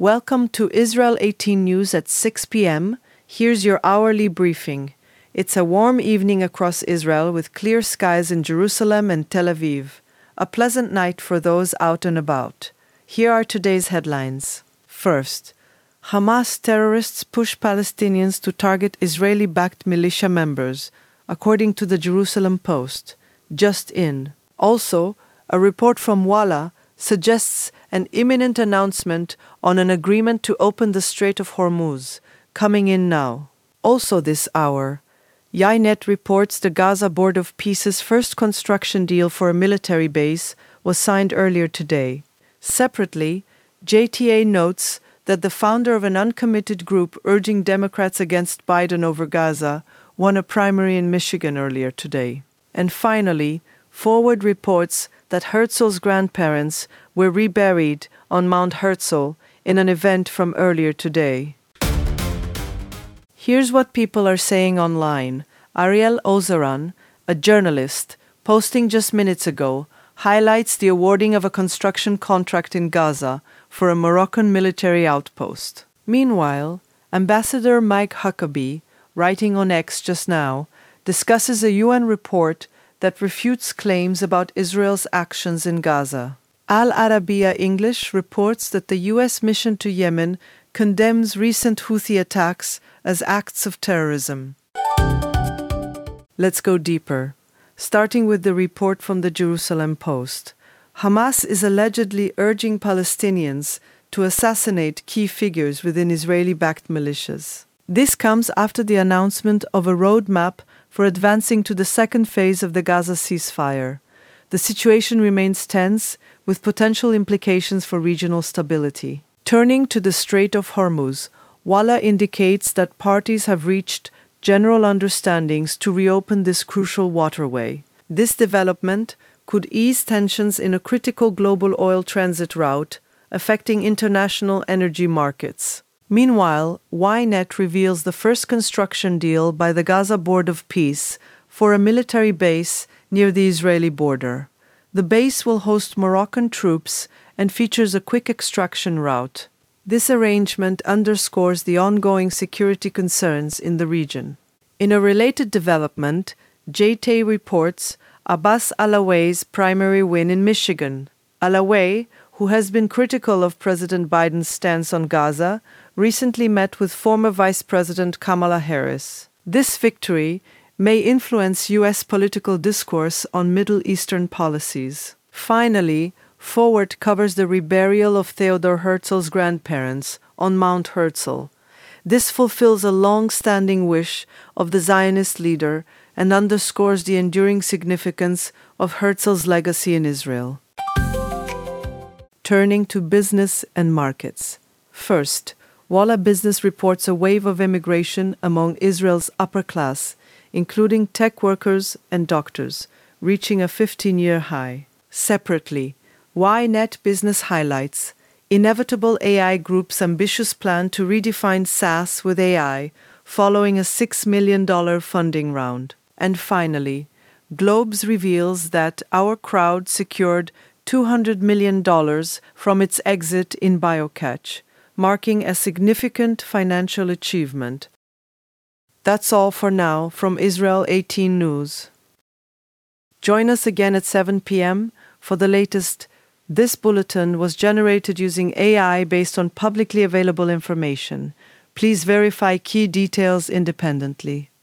Welcome to Israel 18 News at 6 p.m. Here's your hourly briefing. It's a warm evening across Israel with clear skies in Jerusalem and Tel Aviv. A pleasant night for those out and about. Here are today's headlines. First, Hamas terrorists push Palestinians to target Israeli-backed militia members, according to the Jerusalem Post. Just in. Also, a report from Walla suggests an imminent announcement on an agreement to open the Strait of Hormuz, coming in now. Also this hour, Ynet reports the Gaza Board of Peace's first construction deal for a military base was signed earlier today. Separately, JTA notes that the founder of an uncommitted group urging Democrats against Biden over Gaza won a primary in Michigan earlier today. And finally, Forward reports that Herzl's grandparents were reburied on Mount Herzl in an event from earlier today. Here's what people are saying online. Ariel Ozeran, a journalist, posting just minutes ago, highlights the awarding of a construction contract in Gaza for a Moroccan military outpost. Meanwhile, Ambassador Mike Huckabee, writing on X just now, discusses a UN report that refutes claims about Israel's actions in Gaza. Al Arabiya English reports that the U.S. mission to Yemen condemns recent Houthi attacks as acts of terrorism. Let's go deeper. Starting with the report from the Jerusalem Post. Hamas is allegedly urging Palestinians to assassinate key figures within Israeli-backed militias. This comes after the announcement of a roadmap for advancing to the second phase of the Gaza ceasefire. The situation remains tense, with potential implications for regional stability. Turning to the Strait of Hormuz, Walla indicates that parties have reached general understandings to reopen this crucial waterway. This development could ease tensions in a critical global oil transit route, affecting international energy markets. Meanwhile, Ynet reveals the first construction deal by the Gaza Board of Peace for a military base near the Israeli border. The base will host Moroccan troops and features a quick extraction route. This arrangement underscores the ongoing security concerns in the region. In a related development, JT reports Abbas Alaway's primary win in Michigan. Alaway, who has been critical of President Biden's stance on Gaza, recently met with former Vice President Kamala Harris. This victory may influence U.S. political discourse on Middle Eastern policies. Finally, Forward covers the reburial of Theodor Herzl's grandparents on Mount Herzl. This fulfills a long-standing wish of the Zionist leader and underscores the enduring significance of Herzl's legacy in Israel. Turning to business and markets. First, Walla Business reports a wave of immigration among Israel's upper class, including tech workers and doctors, reaching a 15-year high. Separately, Ynet Business highlights Inevitable AI Group's ambitious plan to redefine SaaS with AI following a $6 million funding round. And finally, Globes reveals that Our Crowd secured $200 million from its exit in BioCatch, marking a significant financial achievement. That's all for now from Israel 18 News. Join us again at 7 p.m. for the latest. This bulletin was generated using AI based on publicly available information. Please verify key details independently.